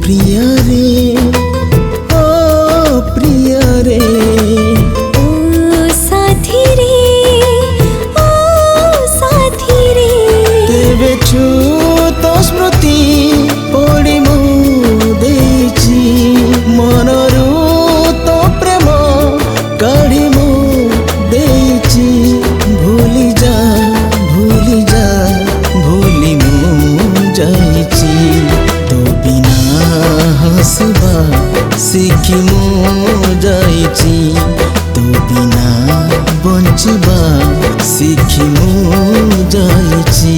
प्रिय रे ओ प्रिय रे ओ साथी रे तेबे छु तो स्मृति पड़ी मु देछि मनरु तो प्रेम काढ़ी मु देछि भूली जा भूली मु जाइछि तो बिना हसबा सीखी मु जाइछि तो बिना बंचिबा सीखी मु जाइछि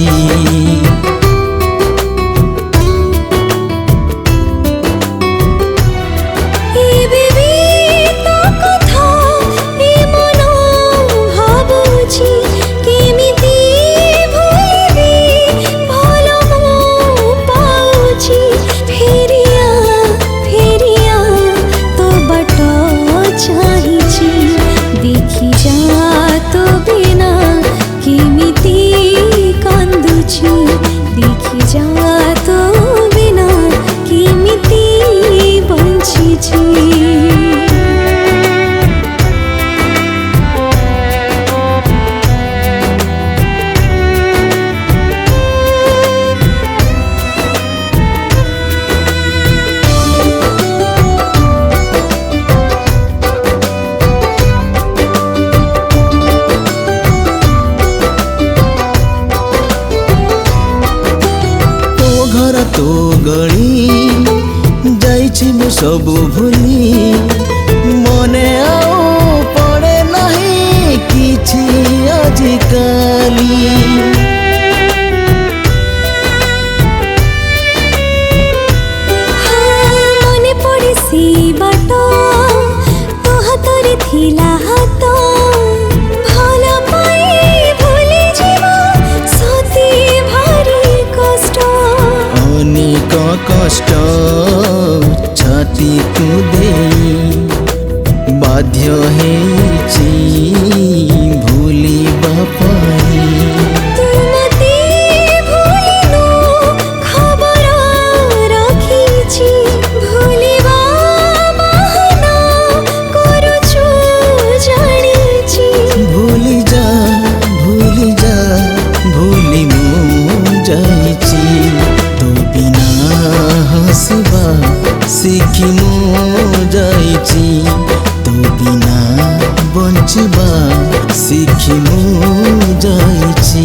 देखी जा तो बिना किमिति बंचिछि तो गली जाइछि मु सबु भूली मने आओ पड़े नहीं किछि आजिकाली मने पड़े सी बाटो तो हातरे थिला हात भला पाई भूली जीवा सती भारी कष्ट अनेक कष्ट छाती को दे बाध्य हेछि भूलिबा पाई तुमते भूलिनु खबर रखिछि भूलिबा बहाना करुछु जानिछि भूली जा भूली मु जाइछि तो बिना हसबा सीखी मु जाइछि तो बिना बंचिबा सीखी मु जाइछि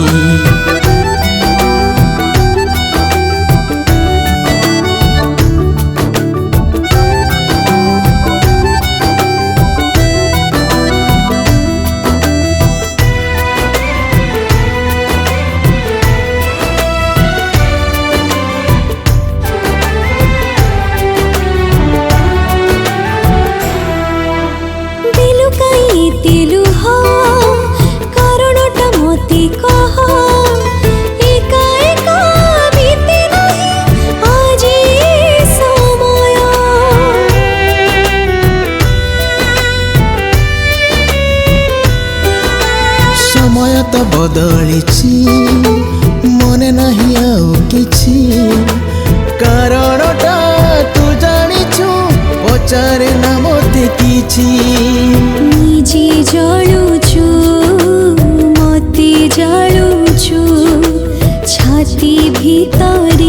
तिलु हो कारणटा मोती कह एका एका बीते नहीं आज समय समय तो बदलिछि मने नहीं आउ किछि कारणटा तू जानिछु पचारे ना मते किछि निजी जळुछु मते जळुछु छाती भीतर